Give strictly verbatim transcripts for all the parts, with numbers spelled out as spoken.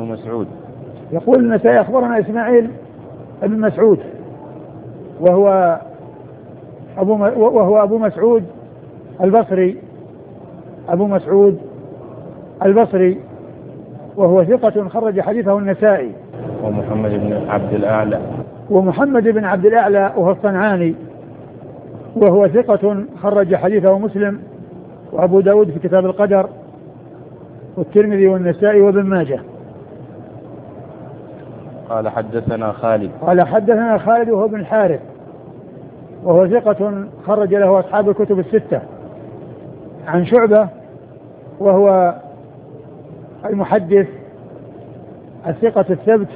مسعود. يقول النسائي أخبرنا إسماعيل بن مسعود وهو أبو وهو أبو مسعود البصري أبو مسعود البصري وهو ثقة خرج حديثه النسائي. ومحمد بن عبد الأعلى ومحمد بن عبد الأعلى وهو الصنعاني وهو ثقة خرج حديثه مسلم وأبو داود في كتاب القدر والترمذي والنسائي وابن ماجه. قال حدثنا خالد قال حدثنا خالد وهو ابن الحارث وهو ثقة خرج له أصحاب الكتب الستة عن شعبة وهو المحدث الثقة الثبت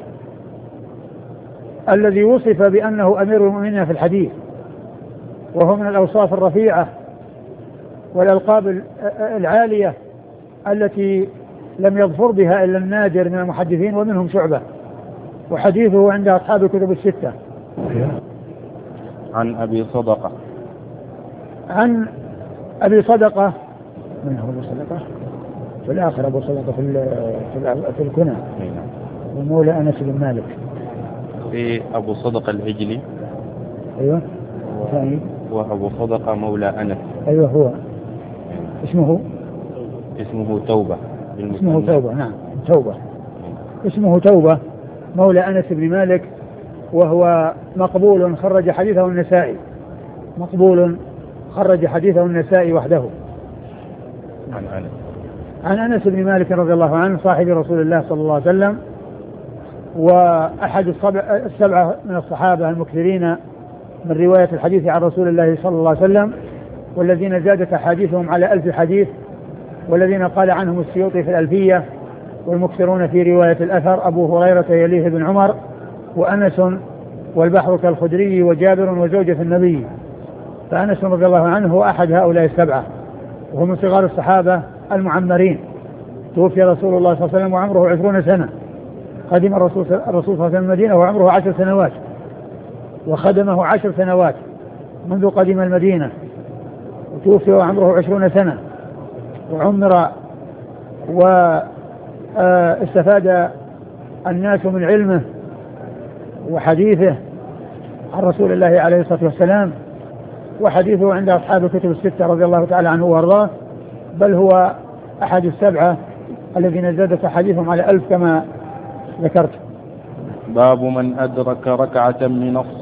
الذي وصف بأنه أمير المؤمنين في الحديث وهو من الأوصاف الرفيعة والألقاب العالية التي لم يظفر بها إلا النادر من المحدثين ومنهم شعبة وحديثه عند أصحاب الكتب الستة. عن أبي صدقة عن أبي صدقة من هو أبو صدقة في الآخر أبو صدقة في في الكنى ومولى أنس بن مالك في أبو صدقة العجلي. أيوة وأبو صدقة مولى أنس. أيوة هو اسمه اسمه توبة. اسمه توبة نعم توبة اسمه توبة مولى أنس بن مالك وهو مقبول خرج حديثه النسائي مقبول خرج حديثه النسائي وحده. عن أنس عن أنس بن مالك رضي الله عنه صاحب رسول الله صلى الله عليه وسلم وأحد السبعة من الصحابة المكثرين من رواية الحديث عن رسول الله صلى الله عليه وسلم والذين زادت أحاديثهم على ألف حديث والذين قال عنهم السيوطي في الألفية والمكثرون في رواية الأثر أبو هريرة يليه بن عمر وأنس والبحر كالخدري وجابر وزوجة النبي. فأنس رضي الله عنه هو أحد هؤلاء السبعة وهو من صغار الصحابة المعمرين. توفي رسول الله صلى الله عليه وسلم وعمره عشرون سنة. قدم الرسول صلى الله عليه وسلم المدينة وعمره عشر سنوات وخدمه عشر سنوات منذ قدم المدينة وتوفي وعمره عشرون سنة وعمر واستفاد الناس من علمه وحديثه عن رسول الله عليه الصلاة والسلام وحديثه عند أصحاب الكتب الستة رضي الله تعالى عنه وارضاه بل هو أحد السبعة الذين زادت حديثهم على ألف كما ذكرت. باب من أدرك ركعة من الصلاة